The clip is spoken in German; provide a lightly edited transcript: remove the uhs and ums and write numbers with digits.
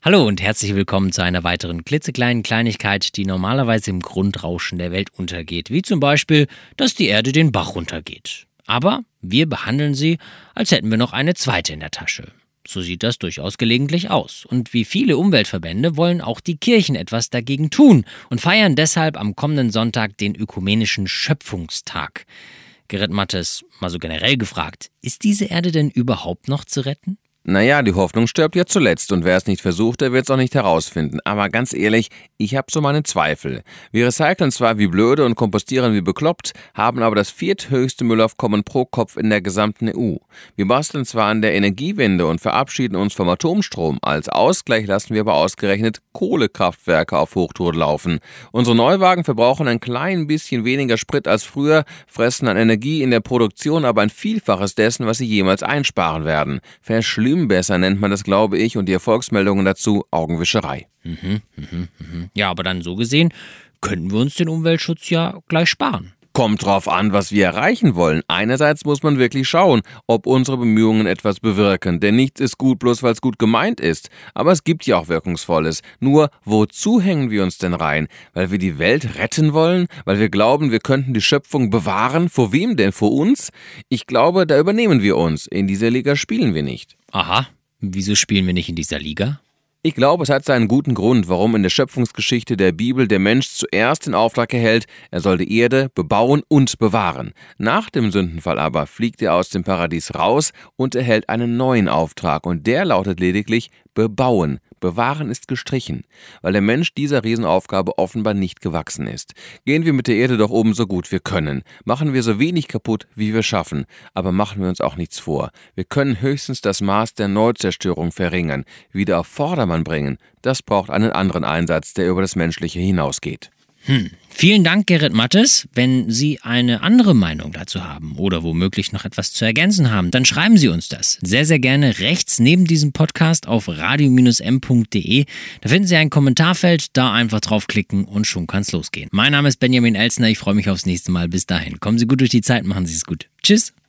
Hallo und herzlich willkommen zu einer weiteren klitzekleinen Kleinigkeit, die normalerweise im Grundrauschen der Welt untergeht, wie zum Beispiel, dass die Erde den Bach runtergeht. Aber wir behandeln sie, als hätten wir noch eine zweite in der Tasche. So sieht das durchaus gelegentlich aus. Und wie viele Umweltverbände wollen auch die Kirchen etwas dagegen tun und feiern deshalb am kommenden Sonntag den ökumenischen Schöpfungstag. Gerrit Mattes, mal so generell gefragt, ist diese Erde denn überhaupt noch zu retten? Naja, die Hoffnung stirbt ja zuletzt und wer es nicht versucht, der wird es auch nicht herausfinden. Aber ganz ehrlich, ich habe so meine Zweifel. Wir recyceln zwar wie blöde und kompostieren wie bekloppt, haben aber das vierthöchste Müllaufkommen pro Kopf in der gesamten EU. Wir basteln zwar an der Energiewende und verabschieden uns vom Atomstrom, als Ausgleich lassen wir aber ausgerechnet Kohlekraftwerke auf Hochtouren laufen. Unsere Neuwagen verbrauchen ein klein bisschen weniger Sprit als früher, fressen an Energie in der Produktion aber ein Vielfaches dessen, was sie jemals einsparen werden. Besser nennt man das, glaube ich, und die Erfolgsmeldungen dazu Augenwischerei. Ja, aber dann so gesehen, könnten wir uns den Umweltschutz ja gleich sparen. Kommt drauf an, was wir erreichen wollen. Einerseits muss man wirklich schauen, ob unsere Bemühungen etwas bewirken, denn nichts ist gut, bloß weil es gut gemeint ist. Aber es gibt ja auch Wirkungsvolles. Nur, wozu hängen wir uns denn rein? Weil wir die Welt retten wollen? Weil wir glauben, wir könnten die Schöpfung bewahren? Vor wem denn? Vor uns? Ich glaube, da übernehmen wir uns. In dieser Liga spielen wir nicht. Aha, wieso spielen wir nicht in dieser Liga? Ich glaube, es hat seinen guten Grund, warum in der Schöpfungsgeschichte der Bibel der Mensch zuerst den Auftrag erhält, er soll die Erde bebauen und bewahren. Nach dem Sündenfall aber fliegt er aus dem Paradies raus und erhält einen neuen Auftrag und der lautet lediglich bebauen. Bewahren ist gestrichen, weil der Mensch dieser Riesenaufgabe offenbar nicht gewachsen ist. Gehen wir mit der Erde doch oben so gut wir können. Machen wir so wenig kaputt, wie wir schaffen. Aber machen wir uns auch nichts vor. Wir können höchstens das Maß der Neuzerstörung verringern, wieder auf Vordermann bringen. Das braucht einen anderen Einsatz, der über das Menschliche hinausgeht. Vielen Dank, Gerrit Mattes. Wenn Sie eine andere Meinung dazu haben oder womöglich noch etwas zu ergänzen haben, dann schreiben Sie uns das. Sehr, sehr gerne rechts neben diesem Podcast auf radio-m.de. Da finden Sie ein Kommentarfeld, da einfach draufklicken und schon kann's losgehen. Mein Name ist Benjamin Elsner, ich freue mich aufs nächste Mal. Bis dahin. Kommen Sie gut durch die Zeit, machen Sie es gut. Tschüss.